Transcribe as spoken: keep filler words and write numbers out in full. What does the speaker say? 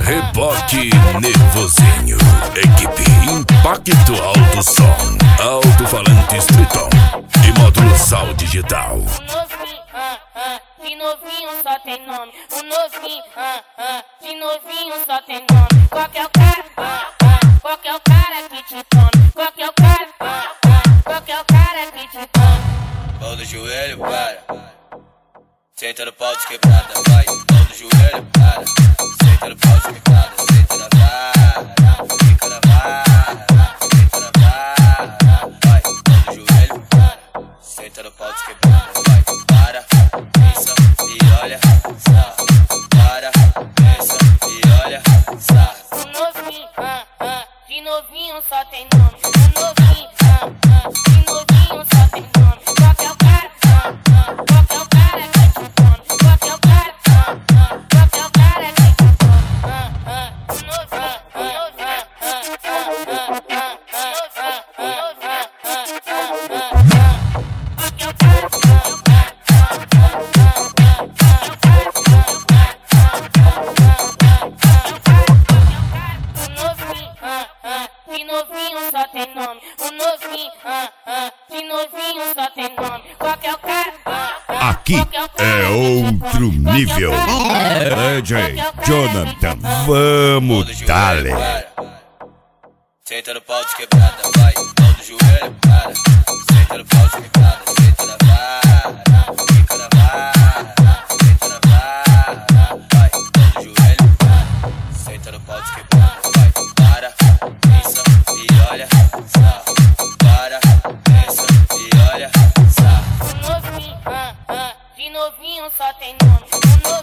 Reboque Nervosinho. Equipe Impacto Alto Som, alto-falante Triton e módulo Sal Digital. O novinho, ah, ah, de novinho só tem nome. O novinho, ah, ah, de novinho só tem nome. Qual que é o cara, ah, ah, qual que é o cara que te tome? Qual que é o cara, ah, ah, qual que é o cara que te tome? Mão do joelho, para. Senta no pau de quebrada, vai. Mão do joelho, para. Senta no pau de quebrada, senta na vara. Fica na vara, senta na vara. Vai, mão do joelho, para. Senta no pau de quebrada, vai. Para, pensa e olha, só. Para, pensa e olha, só. O novinho, ah, ah, de novinho só tem nome. O novinho, ah, ah, de novinho só tem nome. Qual que é o cara, ah, ah, qual que é o cara que te tome? Qual que é o cara, ah, ah, qual que é o cara que te tome? Ah, ah, o novinho, ah, ah, ah, ah, ah, ah, ah, ah, qual que é o cara, de novinho só tem nome. O novinho, ah, ah, de novinho só tem nome. Qual que é o cara? Ah, ah, Aqui qual que é o cara é que te outro tome? Qual que é o nível. cara? D J Qual que é o cara Jonathan, que te tome? Mão vamos do joelho, dale. para. Senta no pau de quebrada, vai. Mão do joelho, para. Senta no pau de quebrada, senta na vara. Fica na vara, senta na vara. Vai, mão do joelho, para. Senta no pau de quebrada, vai. Para, pensa e olha, só. Para, pensa e olha, só. O novinho, ah, ah, de novinho só tem nome. O novinho,